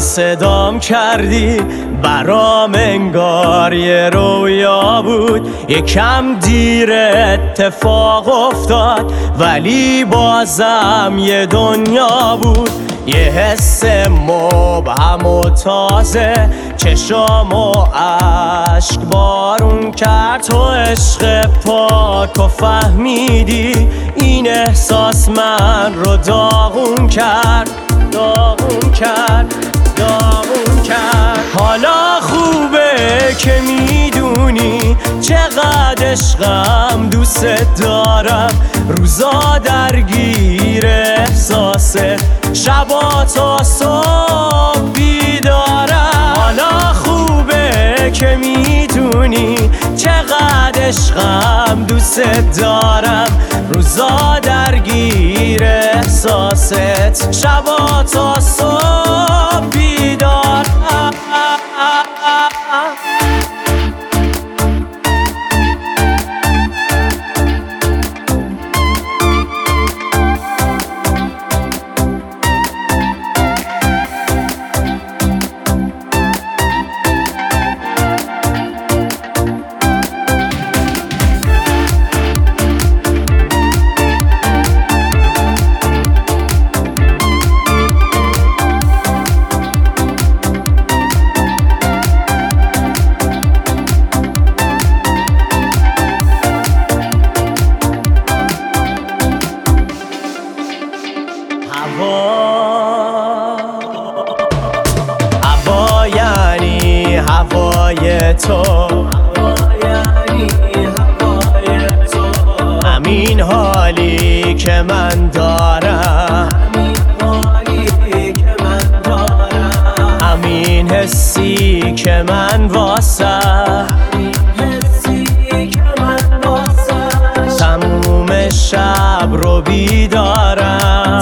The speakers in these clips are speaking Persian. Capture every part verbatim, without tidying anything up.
صدام کردی برام انگار یه رویا بود، یکم دیر اتفاق افتاد ولی بازم یه دنیا بود. یه حس مبهم و تازه چشام و عشق بارون کرد. تو عشق پاک و فهمیدی این احساس من رو داغون کرد، داغون کرد، داغون کرد. حالا خوبه که میدونی چقدر عشقم دوست دارم، روزا درگیر احساسه، شبا تا صبح بیدارم. حالا خوبه که میدونی چقدر عشقم دوست دارم، روزا درگیر احساست، شبا تا صبح بیدارم. هوا یعنی هوای تو، همین حالی که من دارم، همین حسی که من واسه تموم شب رو بیدارم.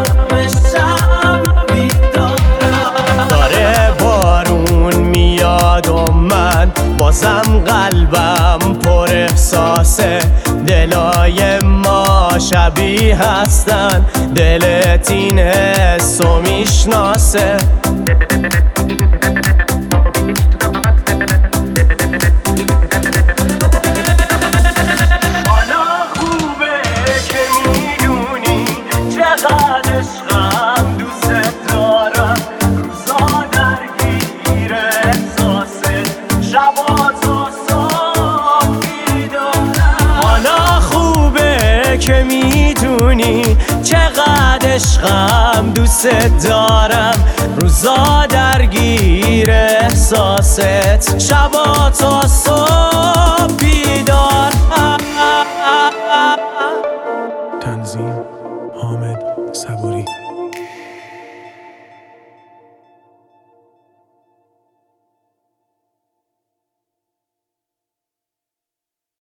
بازم قلبم پر احساسه، دلای ما شبیه هستن، دلت این حسو میشناسه. حالا خوبه که میدونی چقدر عشقم دوست دارم، روزا درگیر احساسه، شبا تا صبح بیدارم. حالا خوبه که میدونی چقدر عشقم دوست دارم، روزا درگیر احساست، شبا تا صبح